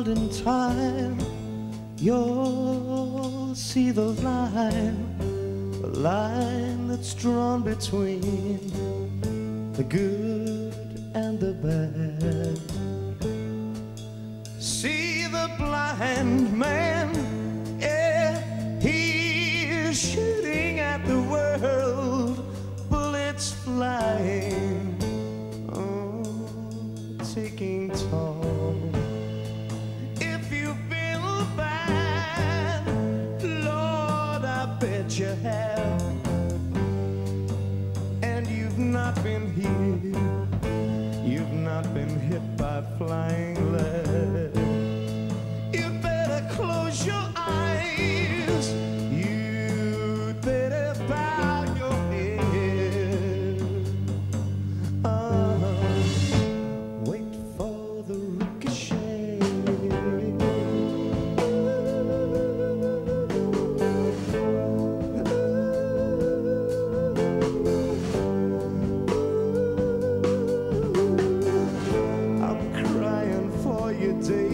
out in time, you'll see the line that's drawn between the good and the bad. See the blind man, yeah, he's shooting at the world, bullets flying, oh, taking toll. If you feel bad, Lord, I bet you have, and you've not been here, you've not been hit by flying lead. You better close your eyes, you'd better bow your head. Wait for the ricochet. I'm crying for you, Dave.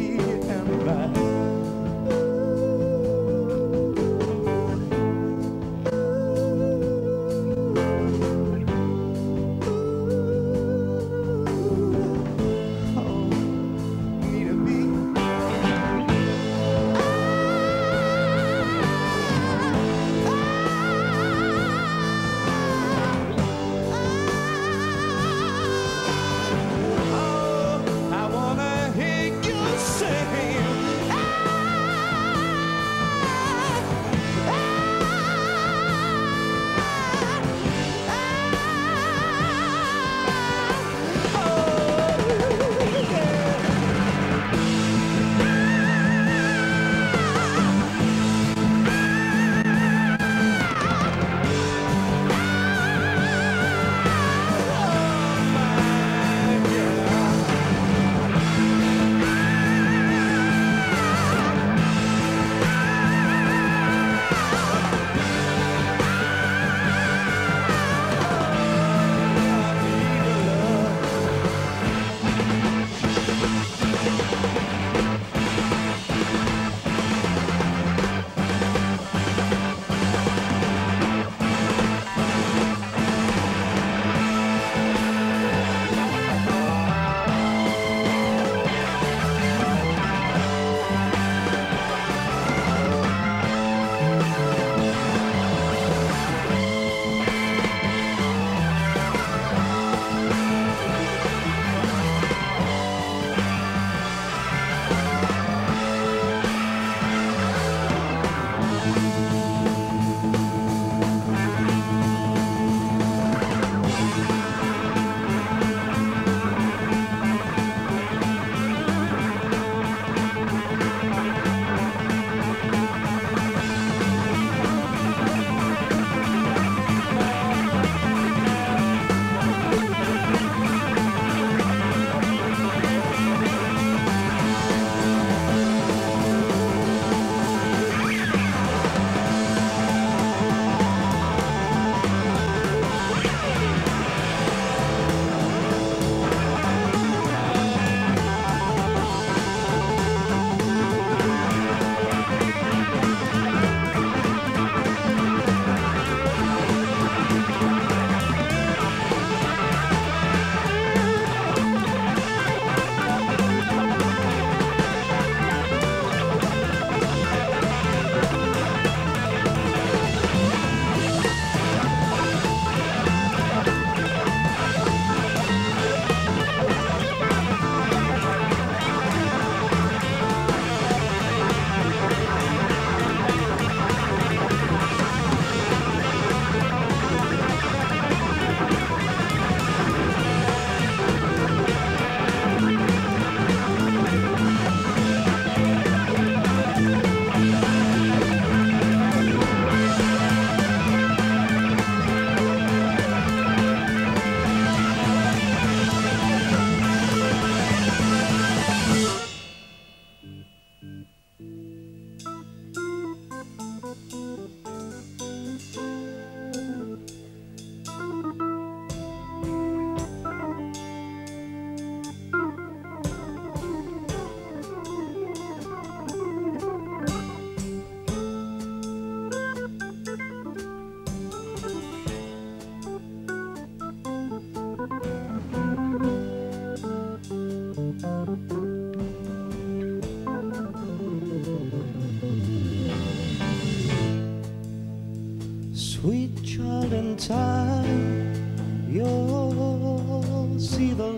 Sweet child, in time you'll see the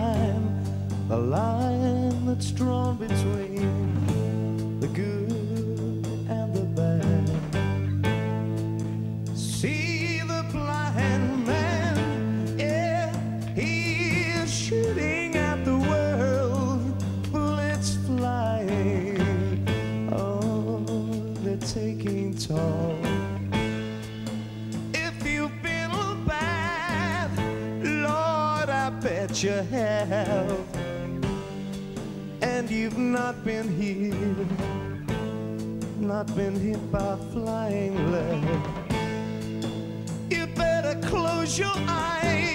line that's drawn between the good and the bad. See the blind man, yeah, he is shooting at the world, bullets flying, oh, they're taking toll. Bet you have, and you've not been hit, not been hit by flying lead. You better close your eyes